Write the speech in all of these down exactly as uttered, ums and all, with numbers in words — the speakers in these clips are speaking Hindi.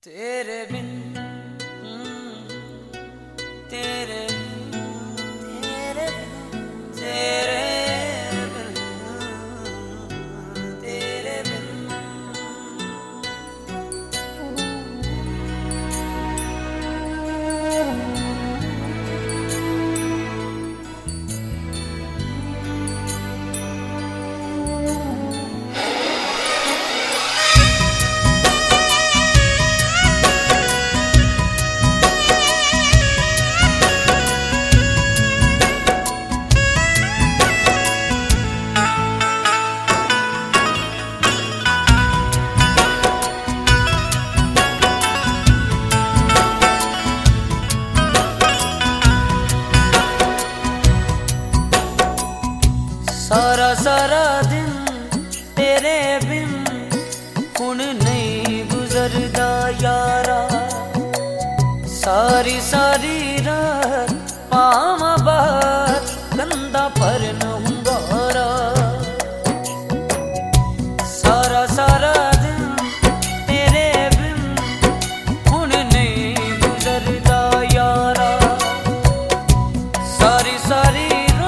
तेरे बिन हम्म, तेरे तेरे तेरे बिन तेरे बिन सारा सारा दिन तेरे बिन हुण नहीं गुजरदा यारा। सारी सारी रात पावां बाहर कंधा पर नहुंगारा। सारा सारा दिन तेरे बिन हुण नहीं गुजरदा यारा। सारी सारी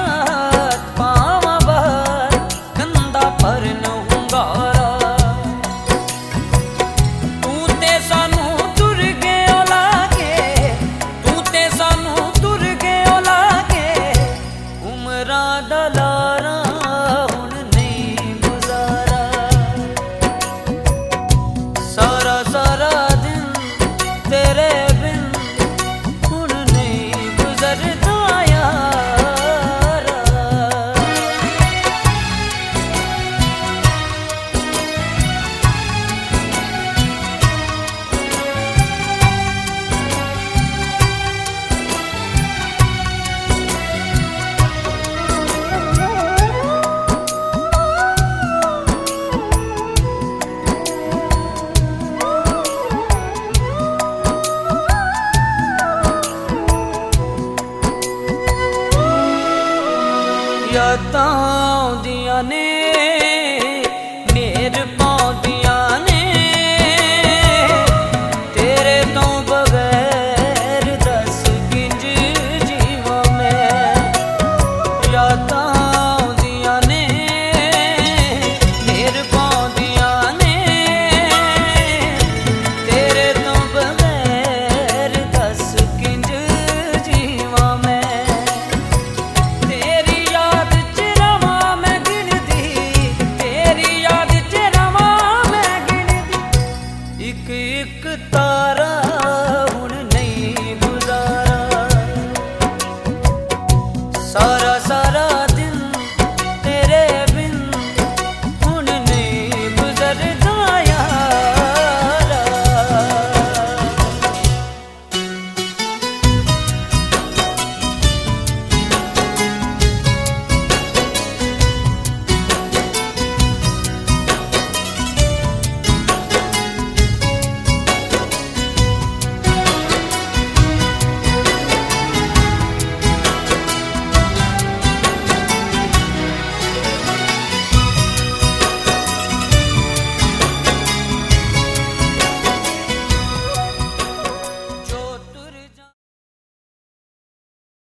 यादां आउंदियां ने मेर पाउंदियां ने तेरे तो बगैर दस किंज जीवां मैं। यादां आउंदियां ने मेर पाउंदियां ने तेरे तो बगैर दस किंज जीवां मैं। एक एक तारा